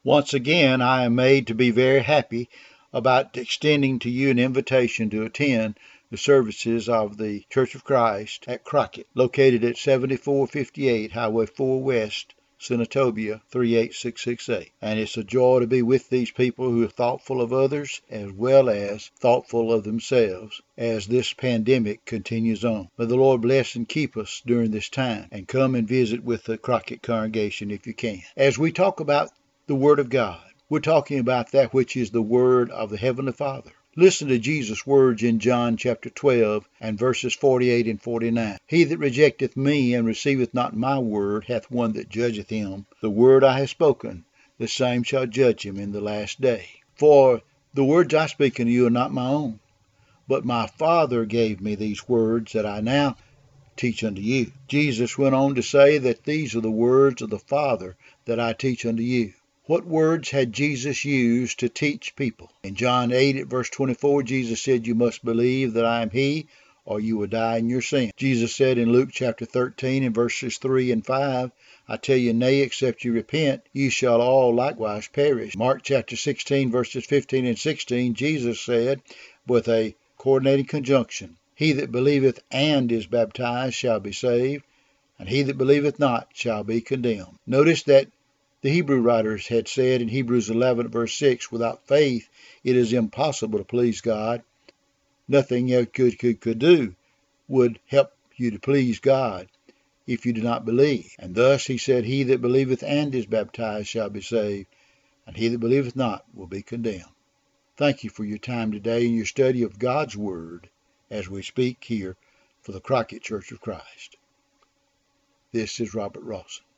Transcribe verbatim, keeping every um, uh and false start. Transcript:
Once again, I am made to be very happy about extending to you an invitation to attend the services of the Church of Christ at Crockett, located at seventy-four fifty-eight Highway four West, Senatobia three eight six six eight. And it's a joy to be with these people who are thoughtful of others as well as thoughtful of themselves as this pandemic continues on. May the Lord bless and keep us during this time, and come and visit with the Crockett congregation if you can. As we talk about the Word of God, we're talking about that which is the Word of the Heavenly Father. Listen to Jesus' words in John chapter twelve and verses forty-eight and forty-nine. He that rejecteth me and receiveth not my word hath one that judgeth him. The word I have spoken, the same shall judge him in the last day. For the words I speak unto you are not my own, but my Father gave me these words that I now teach unto you. Jesus went on to say that these are the words of the Father that I teach unto you. What words had Jesus used to teach people? In John eight at verse twenty-four, Jesus said, you must believe that I am He, or you will die in your sin. Jesus said in Luke chapter thirteen and verses three and five, I tell you, nay, except you repent, ye shall all likewise perish. Mark chapter sixteen verses fifteen and sixteen, Jesus said, with a coordinating conjunction, he that believeth and is baptized shall be saved, and he that believeth not shall be condemned. Notice that the Hebrew writers had said in Hebrews eleven verse six, without faith it is impossible to please God. Nothing you could, could, could do would help you to please God if you do not believe. And thus he said, he that believeth and is baptized shall be saved, and he that believeth not will be condemned. Thank you for your time today in your study of God's Word as we speak here for the Crockett Church of Christ. This is Robert Rawson.